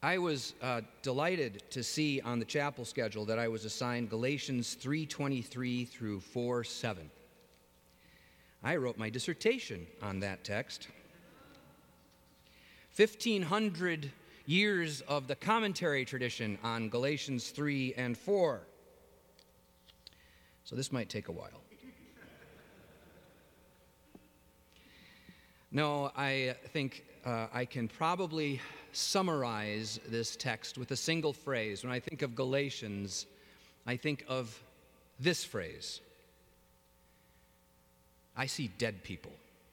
I was delighted to see on the chapel schedule that I was assigned Galatians 3:23 through 4:7. I wrote my dissertation on that text. 1,500 years of the commentary tradition on Galatians 3 and 4. So this might take a while. No, I think I can probably summarize this text with a single phrase. When I think of Galatians, I think of this phrase: I see dead people.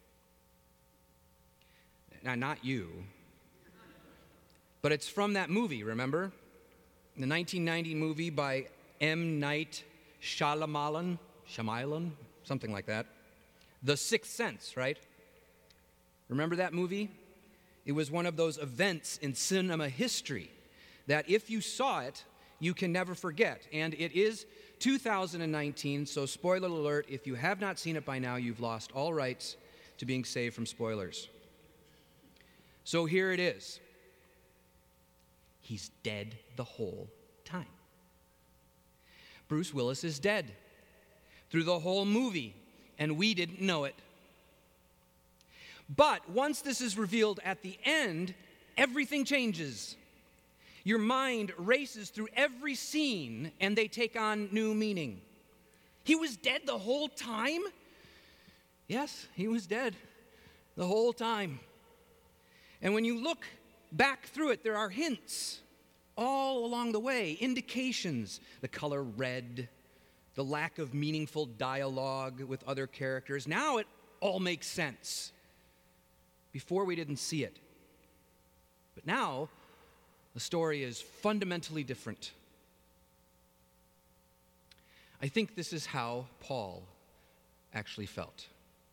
Now, not you, but it's from that movie, remember? The 1990 movie by M. Night Shyamalan, something like that. The Sixth Sense, right? Remember that movie? It was one of those events in cinema history that if you saw it, you can never forget. And it is 2019, so spoiler alert, if you have not seen it by now, you've lost all rights to being saved from spoilers. So here it is. He's dead the whole time. Bruce Willis is dead through the whole movie, and we didn't know it. But once this is revealed at the end, everything changes. Your mind races through every scene, and they take on new meaning. He was dead the whole time? Yes, he was dead the whole time. And when you look back through it, there are hints all along the way, indications. The color red, the lack of meaningful dialogue with other characters. Now it all makes sense. Before we didn't see it. But now the story is fundamentally different. I think this is how Paul actually felt.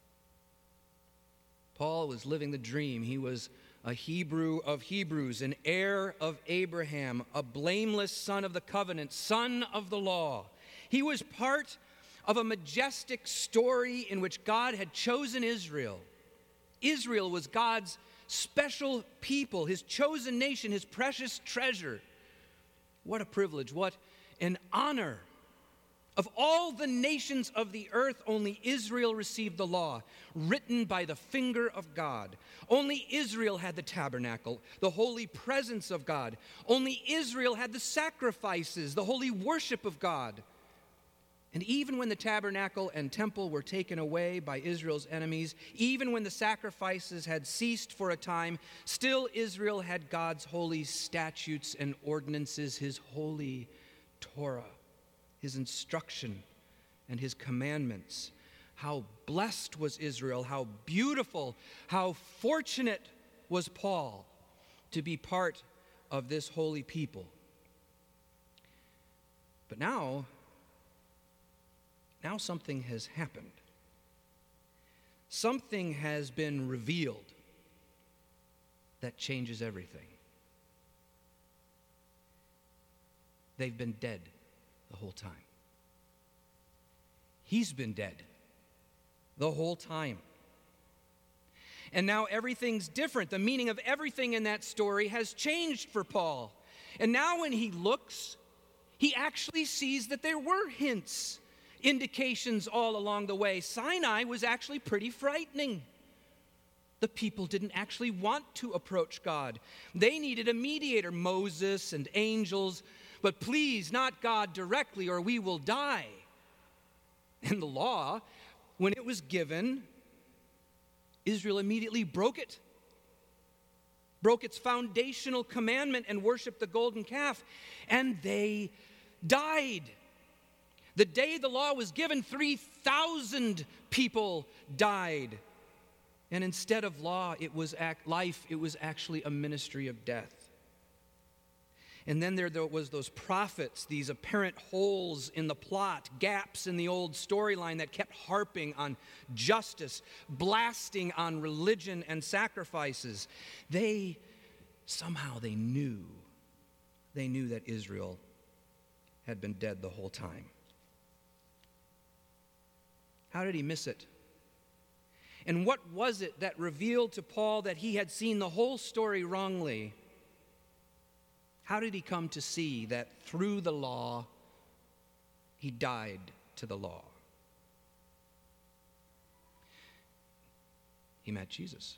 Paul was living the dream. He was a Hebrew of Hebrews, an heir of Abraham, a blameless son of the covenant, son of the law. He was part of a majestic story in which God had chosen Israel. Israel was God's special people, his chosen nation, his precious treasure. What a privilege, what an honor. Of all the nations of the earth, only Israel received the law, written by the finger of God. Only Israel had the tabernacle, the holy presence of God. Only Israel had the sacrifices, the holy worship of God. And even when the tabernacle and temple were taken away by Israel's enemies, even when the sacrifices had ceased for a time, still Israel had God's holy statutes and ordinances, his holy Torah, his instruction and his commandments. How blessed was Israel, how beautiful, how fortunate was Paul to be part of this holy people. But now something has happened. Something has been revealed that changes everything. They've been dead the whole time. He's been dead the whole time. And now everything's different. The meaning of everything in that story has changed for Paul. And now when he looks, he actually sees that there were hints, indications all along the way. Sinai was actually pretty frightening. The people didn't actually want to approach God. They needed a mediator, Moses and angels, but please, not God directly, or we will die. And the law, when it was given, Israel immediately broke it. Broke its foundational commandment and worshiped the golden calf, and they died. The day the law was given, 3,000 people died. And instead of law, it was life. It was actually a ministry of death. And then there was those prophets, these apparent holes in the plot, gaps in the old storyline that kept harping on justice, blasting on religion and sacrifices. They knew that Israel had been dead the whole time. How did he miss it? And what was it that revealed to Paul that he had seen the whole story wrongly? How did he come to see that through the law, he died to the law? He met Jesus.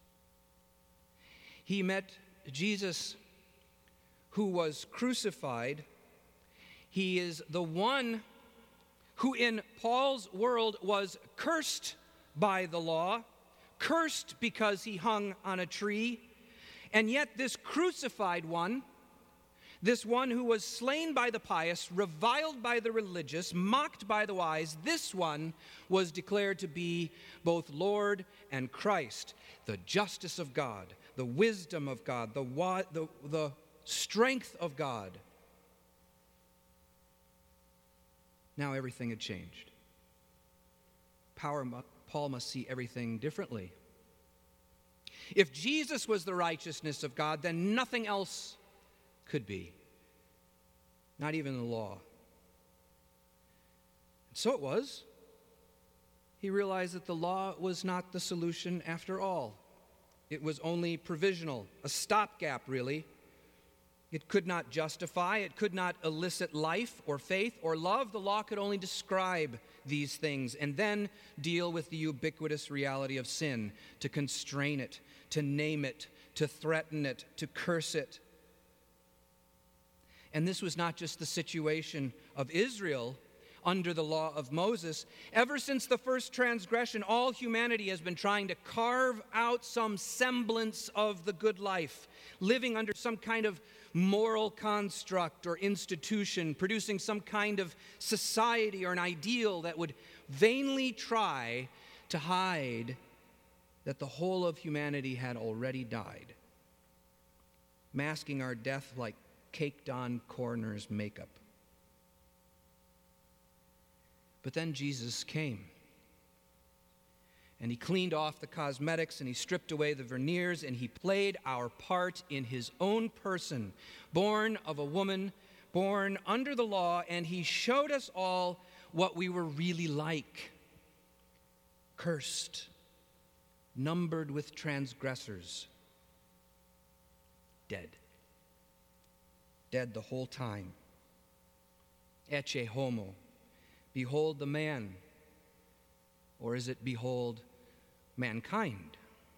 He met Jesus who was crucified. He is the one who in Paul's world was cursed by the law, cursed because he hung on a tree. And yet this crucified one, this one who was slain by the pious, reviled by the religious, mocked by the wise, this one was declared to be both Lord and Christ, the justice of God, the wisdom of God, the strength of God. Now everything had changed. Paul must see everything differently. If Jesus was the righteousness of God, then nothing else could be. Not even the law. And so it was. He realized that the law was not the solution after all. It was only provisional, a stopgap, really. It could not justify, it could not elicit life or faith or love. The law could only describe these things and then deal with the ubiquitous reality of sin, to constrain it, to name it, to threaten it, to curse it. And this was not just the situation of Israel under the law of Moses. Ever since the first transgression, all humanity has been trying to carve out some semblance of the good life, living under some kind of moral construct or institution, producing some kind of society or an ideal that would vainly try to hide that the whole of humanity had already died, masking our death like caked-on coroner's makeup. But then Jesus came, and he cleaned off the cosmetics, and he stripped away the veneers, and he played our part in his own person, born of a woman, born under the law, and he showed us all what we were really like: cursed, numbered with transgressors, dead. Dead the whole time. Ecce homo. Behold the man. Or is it behold mankind?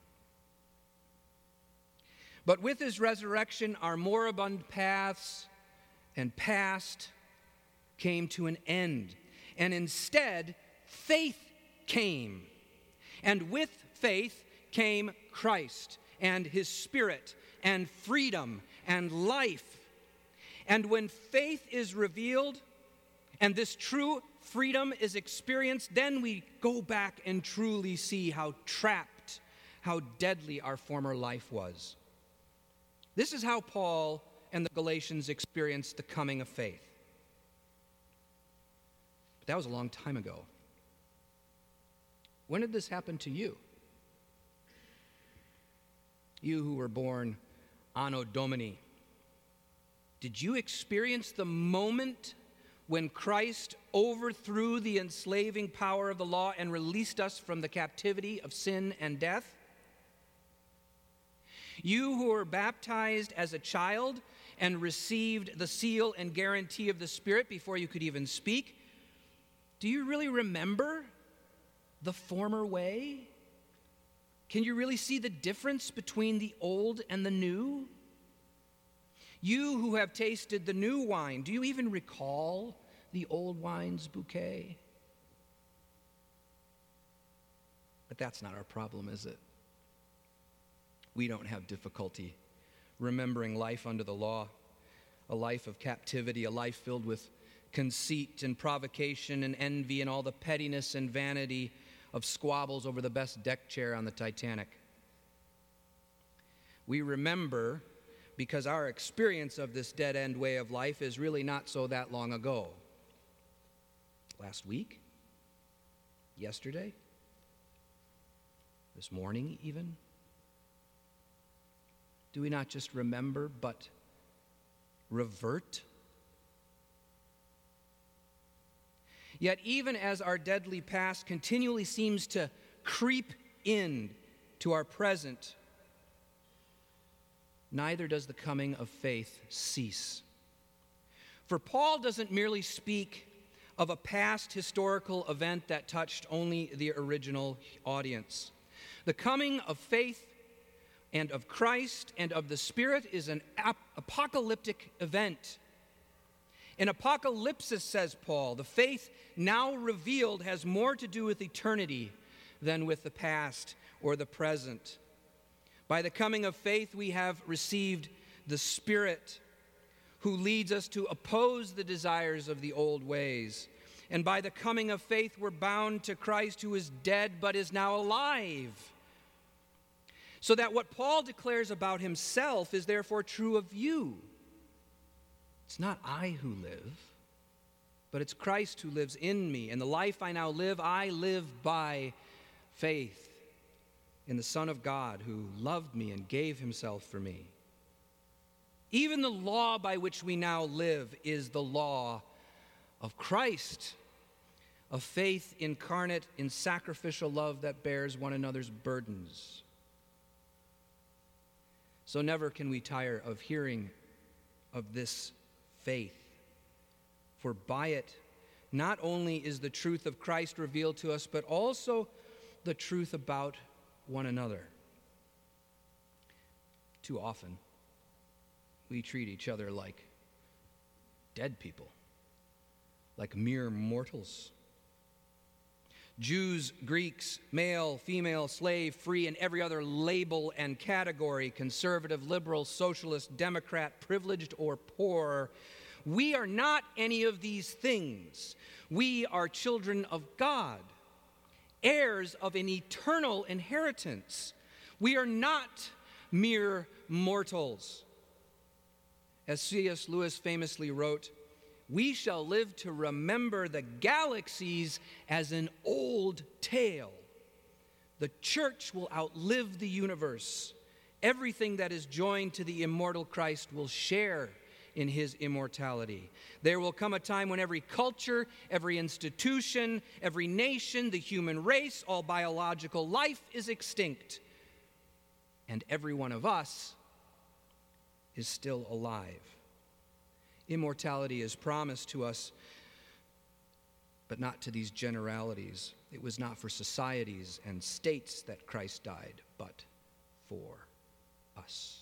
But with his resurrection, our moribund paths and past came to an end. And instead, faith came. And with faith came Christ and his Spirit and freedom and life. And when faith is revealed and this true freedom is experienced, then we go back and truly see how trapped, how deadly our former life was. This is how Paul and the Galatians experienced the coming of faith. But that was a long time ago. When did this happen to you? You who were born Anno Domini. Did you experience the moment when Christ overthrew the enslaving power of the law and released us from the captivity of sin and death? You who were baptized as a child and received the seal and guarantee of the Spirit before you could even speak, do you really remember the former way? Can you really see the difference between the old and the new? You who have tasted the new wine, do you even recall the old wine's bouquet? But that's not our problem, is it? We don't have difficulty remembering life under the law, a life of captivity, a life filled with conceit and provocation and envy and all the pettiness and vanity of squabbles over the best deck chair on the Titanic. We remember because our experience of this dead-end way of life is really not so that long ago. Last week? Yesterday? This morning even? Do we not just remember, but revert? Yet even as our deadly past continually seems to creep in to our present, neither does the coming of faith cease. For Paul doesn't merely speak of a past historical event that touched only the original audience. The coming of faith and of Christ and of the Spirit is an apocalyptic event. In apocalypsis, says Paul, the faith now revealed has more to do with eternity than with the past or the present. By the coming of faith, we have received the Spirit, who leads us to oppose the desires of the old ways. And by the coming of faith, we're bound to Christ, who is dead but is now alive. So that what Paul declares about himself is therefore true of you. It's not I who live, but it's Christ who lives in me. And the life I now live, I live by faith in the Son of God, who loved me and gave himself for me. Even the law by which we now live is the law of Christ, of faith incarnate in sacrificial love that bears one another's burdens. So never can we tire of hearing of this faith, for by it not only is the truth of Christ revealed to us, but also the truth about one another. Too often, we treat each other like dead people, like mere mortals. Jews, Greeks, male, female, slave, free, and every other label and category, conservative, liberal, socialist, Democrat, privileged, or poor. We are not any of these things. We are children of God, heirs of an eternal inheritance. We are not mere mortals. As C.S. Lewis famously wrote, "We shall live to remember the galaxies as an old tale. The church will outlive the universe. Everything that is joined to the immortal Christ will share in his immortality. There will come a time when every culture, every institution, every nation, the human race, all biological life is extinct. And every one of us is still alive. Immortality is promised to us, but not to these generalities. It was not for societies and states that Christ died, but for us."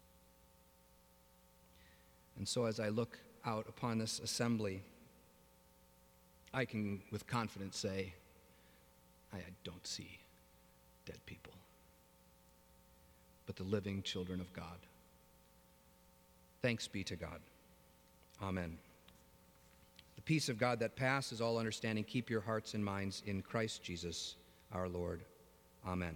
And so as I look out upon this assembly, I can with confidence say, I don't see dead people, but the living children of God. Thanks be to God. Amen. The peace of God that passes all understanding, keep your hearts and minds in Christ Jesus our Lord. Amen.